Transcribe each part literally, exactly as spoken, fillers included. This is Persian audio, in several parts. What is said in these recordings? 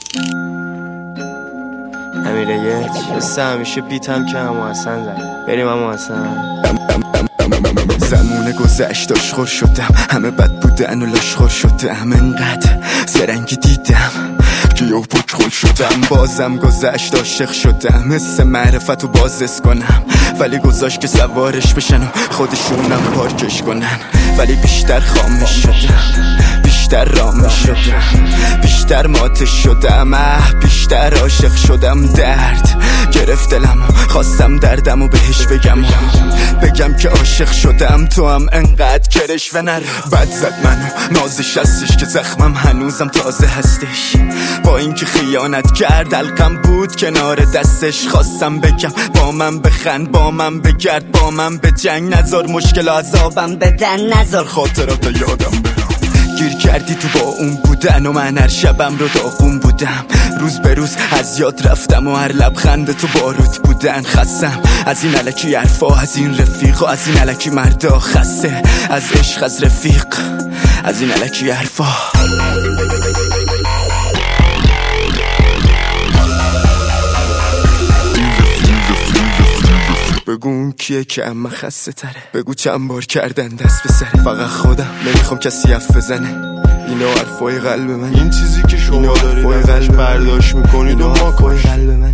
امیره یک مثل همیشه بیتم که همو حسن زد. بریم همو حسن. زمونه گذشت آشخور شدم، همه بد بودن و لاشخور شدم، انقدر زرنگی دیدم که یو پکخول شدم. بازم گذشت عاشق شدم، مثل معرفت و بازس کنم، ولی گذاشت که سوارش بشن و خودشونم پارکش کنن. ولی بیشتر خامش شدم، بیشتر رامش شدم، بیشتر ماتش شدم، اه بیشتر عاشق شدم. درد گرفت دلم و خواستم دردم و بهش بگم و بگم که عاشق شدم. تو هم انقدر کرش و نر بد زد منو، نازش هستش که زخمم هنوزم تازه هستش. با اینکه خیانت کرد القم بود کنار دستش. خواستم بگم با من بخند، با من بگرد، با من به جنگ نذار، مشکل عذابم بدن نذار، خاطرات یادم برم. گیر کردی تو با اون بودن و من هر شبم رو داغون بودم. روز به روز از یاد رفتم و هر لبخند تو باروت بودن. خستم از این علکی حرفا، از این رفیق و از این علکی مردا. خسته از عشق، از رفیق، از این علکی حرفا. بگو اون کیه که اما خسته تره، بگو چند بار کردن دست به سره. فقط خودم نمیخوام کسی حرف بزنه، اینو حرفای قلب من. این چیزی که شما دارید ازش برداشت میکنید و ما کنید قلب من.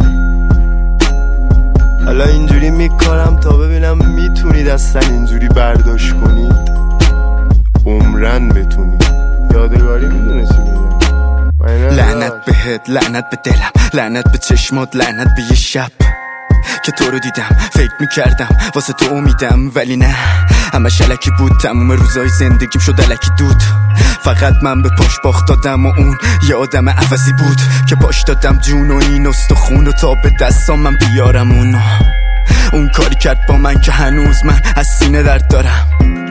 حالا اینجوری میکارم تا ببینم میتونید اصلا اینجوری برداشت کنید، عمرن بتونید. یادگاری میدونه چی میگم. لعنت بهت، لعنت به دلم، لعنت به چشمات، لعنت به یه شب که تو رو دیدم. فکر میکردم واسه تو امیدم، ولی نه، همه شلکی بود. تموم روزای زندگیم شد الکی دود. فقط من به پاش باخت دادم و اون یه آدم عوضی بود که پاش دادم جون و این استخون و تا به دستام من بیارم اونو. اون کاری کرد با من که هنوز من از سینه درد دارم.